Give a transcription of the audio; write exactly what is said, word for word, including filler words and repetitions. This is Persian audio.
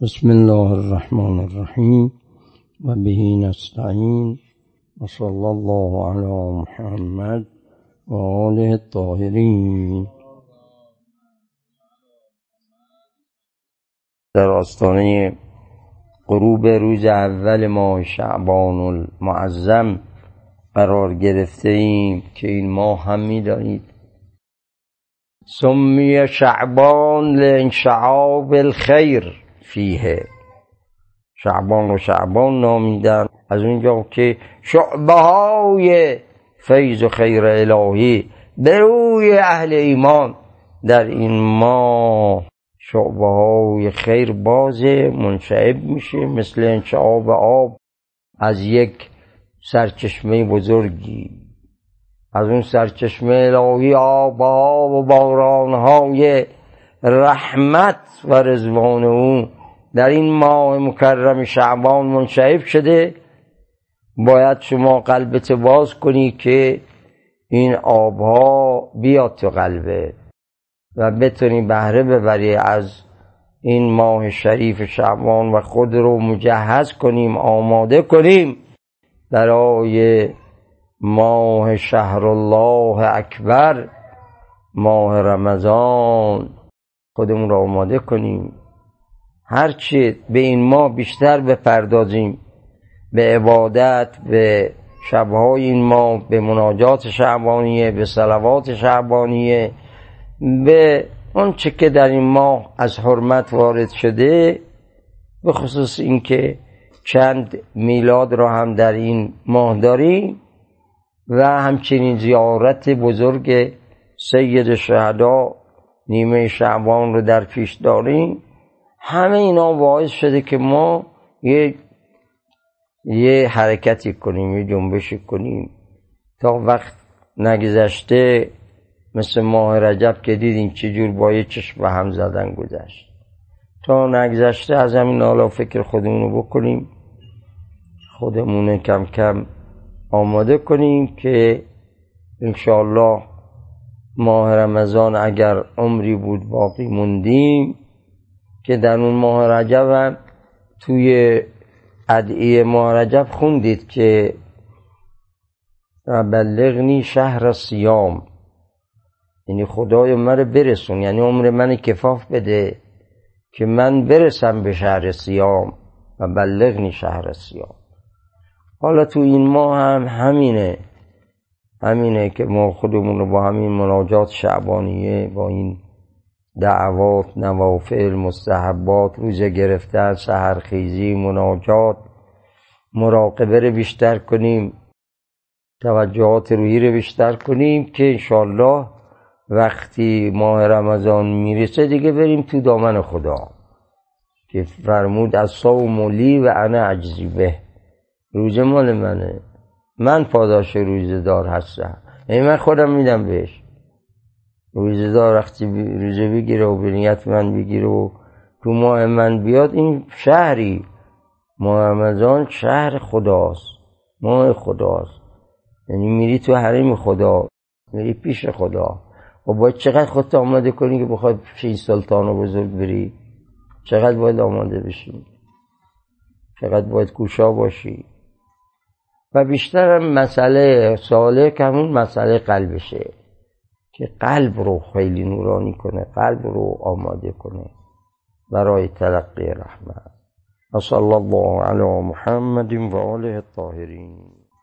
بسم الله الرحمن الرحیم و به نستعین و صلی الله علی محمد و آله الطاهرین. در آستانه غروب روز اول ماه شعبان المعظم قرار گرفته ایم که این ماه هم می‌دانید سمی شعبان لانشعاب الخیر فیه. شعبان رو شعبان نامیدن از اونجا که شعبه های فیض و خیر الهی به روی اهل ایمان در این ماه شعبه های خیر بازه منشعب میشه، مثل انشعاب آب از یک سرچشمه بزرگی. از اون سرچشمه الهی آبها و بارانهای رحمت و رضوان او در این ماه مکرم شعبان منشعب شده. باید شما قلبت باز کنی که این آبها بیاد تو قلبه و بتونی بهره ببری از این ماه شریف شعبان و خود رو مجهز کنیم، آماده کنیم برای ماه شهر الله اکبر، ماه رمضان. خودمون رو آماده کنیم، هرچی به این ماه بیشتر بپردازیم به عبادت، به شبهای این ماه، به مناجات شعبانیه، به صلوات شعبانیه، به اون چه که در این ماه از حرمت وارد شده، به خصوص این که چند میلاد را هم در این ماه داریم و همچنین زیارت بزرگ سید شهدا نیمه شعبان رو در پیش داریم. همه اینا باعث شده که ما یه یه حرکتی کنیم، یه جنبشی کنیم. تا وقت نگذشته مثل ماه رجب که دیدیم چجور با یه چشم به هم زدن گذشت، تا نگذشته از همین حالا فکر خودمونو بکنیم، خودمون کم کم آماده کنیم که انشاءالله ماه رمضان اگر عمری بود باقی موندیم، که در اون ماه رجب هم توی ادعیه ماه رجب خوندید که بلغنی شهر صیام، یعنی خدای من برسون، یعنی عمر من کفاف بده که من برسم به شهر صیام و بلغنی شهر صیام. حالا تو این ماه هم همینه همینه که ما خودمون رو با همین مناجات شعبانیه، با این دعوات، نوافل، مستحبات، روزه گرفتن، سحرخیزی، مناجات، مراقبه رو بیشتر کنیم، توجهات روحی رو بیشتر کنیم که انشالله وقتی ماه رمضان میرسه دیگه بریم تو دامن خدا که فرمود الصوم لی و انا اجزی به. روزه مال منه، من پاداش روزه دار هستم، یعنی من خودم میدم بهش. روزه دار وقتی روزه بگیره و به نیت من بگیره و تو ماه من بیاد، این شهری ماه رمضان شهر خداست، ماه خداست، یعنی میری تو حرم خدا، میری پیش خدا. و باید چقدر خودت آماده کنی که بخواد پیش این سلطان و بزرگ بری؟ چقدر باید آماده بشی، چقدر باید کوشا باشی. و بیشتر مسئله سالک همون مسئله قلبشه که قلب رو خیلی نورانی کنه، قلب رو آماده کنه برای تلقی رحمت. صلی الله علی محمد و آله الطاهرین.